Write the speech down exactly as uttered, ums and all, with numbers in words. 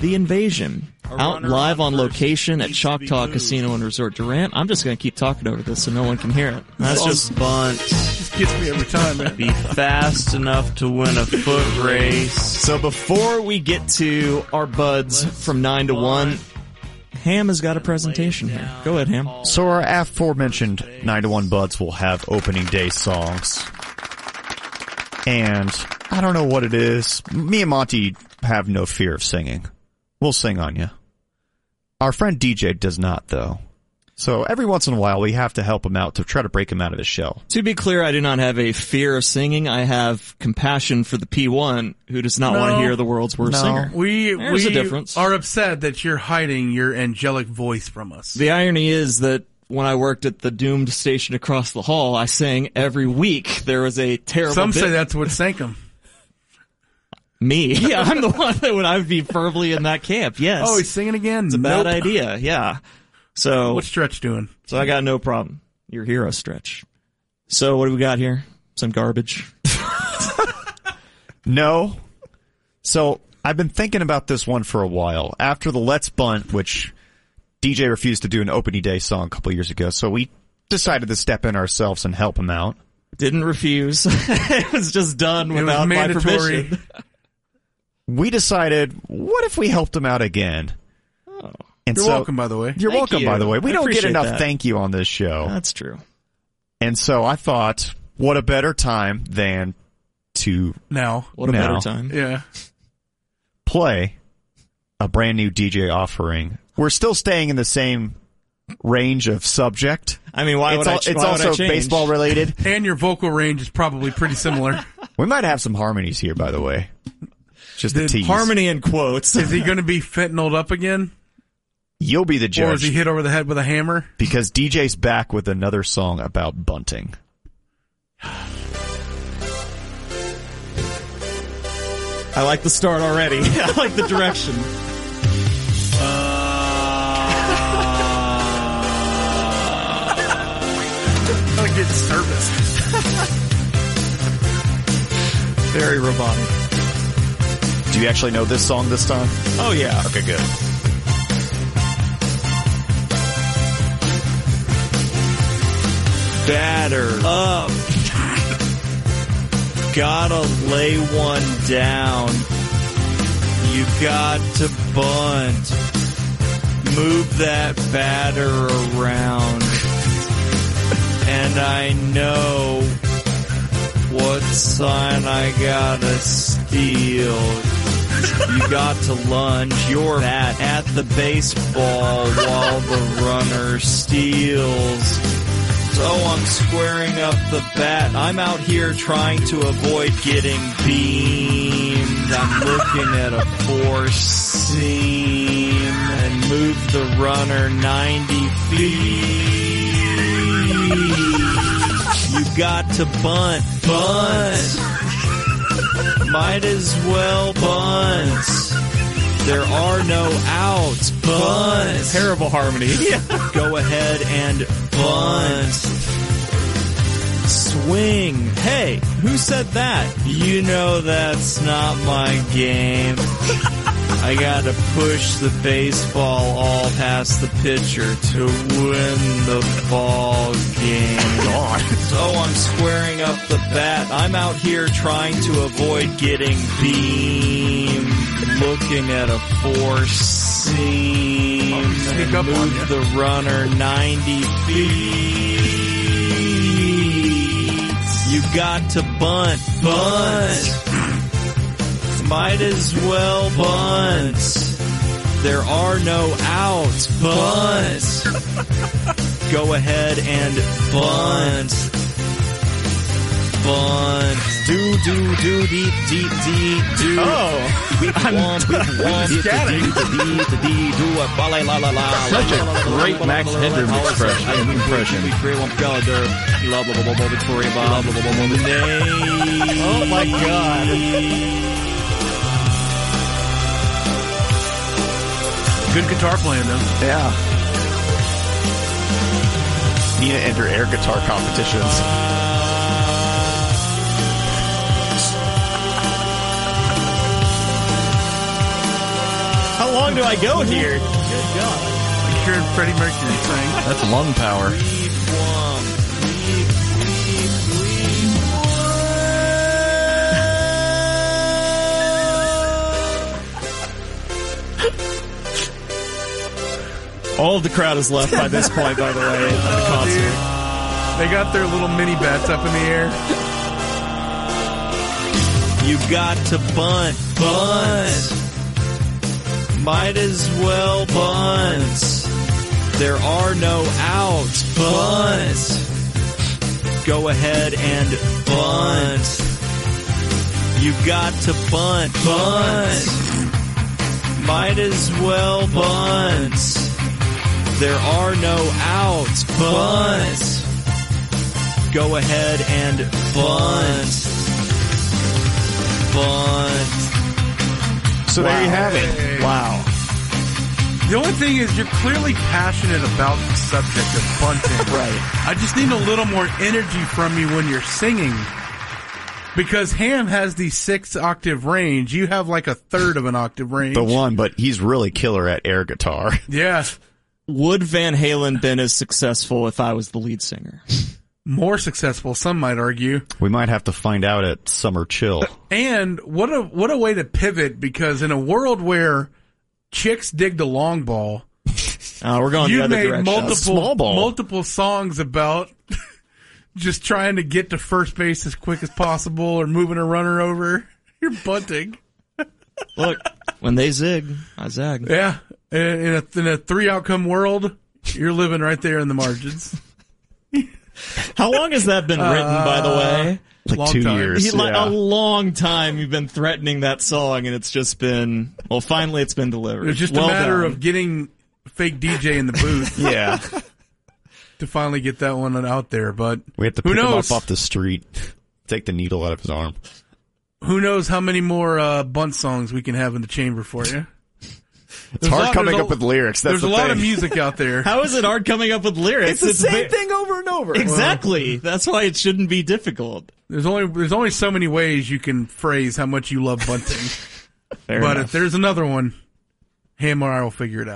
The Invasion. Out live on location at Choctaw Casino and Resort Durant. I'm just going to keep talking over this so no one can hear it. That's just bunt. Just gets me every time, man. Be fast enough to win a foot race. So before we get to our buds from nine to one, Ham has got a presentation here. Go ahead, Ham. So our aforementioned nine to one buds will have opening day songs. And I don't know what it is. Me and Monty have no fear of singing. We'll sing on you. Our friend D J does not, though. So every once in a while, we have to help him out to try to break him out of his shell. To be clear, I do not have a fear of singing. I have compassion for the P one who does not No. want to hear the world's worst No. singer. We, There's we a difference. are upset that you're hiding your angelic voice from us. The irony is that when I worked at the doomed station across the hall, I sang every week. There was a terrible Some bit- say that's what sank him. Me. Yeah, I'm the one that would I would be firmly in that camp. Yes. Oh, he's singing again? It's a bad idea. Yeah. So What's Stretch doing? So I got no problem. Your hero, Stretch. So what do we got here? Some garbage. No. So I've been thinking about this one for a while. After the Let's Bunt, which D J refused to do an opening day song a couple years ago, so we decided to step in ourselves and help him out. Didn't refuse. It was just done It was without my mandatory. permission. We decided, what if we helped him out again? Oh. And You're so, welcome, by the way. You're Thank welcome, you. by the way. We I don't get appreciate enough that. thank you on this show. That's true. And so I thought, what a better time than to Now. What a Now. better time. Yeah. play a brand new D J offering. We're still staying in the same range of subject. I mean, why it's would I al- ch- It's why would I also change? baseball related. And your vocal range is probably pretty similar. We might have some harmonies here, by the way. Just a Did tease. Harmony in quotes. Is he going to be fentanyled up again? You'll be the Or is judge he hit over the head with a hammer? because D J's back with another song about bunting. I like the start already. I like the direction. I get service. Very robotic. Do you actually know this song this time? Oh, yeah. Okay, good. Batter up. Gotta lay one down. You got to bunt. Move that batter around. And I know what sign I gotta steal. You got to lunge your bat at the baseball while the runner steals. So I'm squaring up the bat. I'm out here trying to avoid getting beamed. I'm looking at a four seam and move the runner ninety feet. You got to bunt, bunt. Might as well bunt. There are no outs. Bunt. Terrible harmony. Go ahead and bunt. Swing. Hey, who said that? You know that's not my game. I gotta push the baseball all past the pitcher to win the ball game. So I'm squaring up the bat. I'm out here trying to avoid getting beamed. Looking at a four seam and up on move ya. the runner ninety feet. You got to bunt, bunt. Might as well bunt. There are no outs. Bunt. Go ahead and bunt. Bunt. Do, do, do, dee, dee, dee, do. Oh. Week one, week one, dee, dee, dee, dee, dee, do a ba la la la la. Such a great Max Headroom expression. impression. We create one calendar. Blah, blah, blah, blah, blah, Victoria, blah, blah, blah, blah, blah, name. Oh my God. Good guitar playing, though. Yeah. Need to enter air guitar competitions. how long do I go here? Good God. Like you heard Freddie Mercury sing. That's lung power. All of the crowd is left by this point, by the way, at the Oh, concert. dude. They got their little mini bats up in the air. You got to bunt, bunt. Might as well bunt. There are no outs, bunt. Go ahead and bunt. You got to bunt, bunt. Might as well bunt. There are no outs, bunt. Go ahead and bunt. Bunt. So there you have it. Wow. The only thing is you're clearly passionate about the subject of bunting. Right. I just need a little more energy from you when you're singing. Because Ham has the six octave range. You have like a third of an octave range. The one, but he's really killer at air guitar. Yeah. Would Van Halen been as successful if I was the lead singer? More successful, some might argue. We might have to find out at Summer Chill. And what a what a way to pivot, because in a world where chicks dig the long ball, Uh, we're going the you other made direction. multiple Small ball. multiple songs about just trying to get to first base as quick as possible or moving a runner over. You're bunting. Look, when they zig, I zag. Yeah. In a, in a three outcome world, you're living right there in the margins. How long has that been written, by the way? Like Long two time. years. He- like yeah. a long time you've been threatening that song, and it's just been, well, finally it's been delivered. It's just Well a matter done. of getting fake D J in the booth Yeah. to finally get that one out there. But We have to who pick him knows? up off the street, take the needle out of his arm. Who knows how many more uh, bunt songs we can have in the chamber for you? It's hard coming up with lyrics. That's There's the a lot thing. of music out there. How is it hard coming up with lyrics? It's the same ve- thing over and over. Exactly. That's why it shouldn't be difficult. There's only there's only so many ways you can phrase how much you love bunting. Fair But enough. if there's another one, Ham or I will figure it out.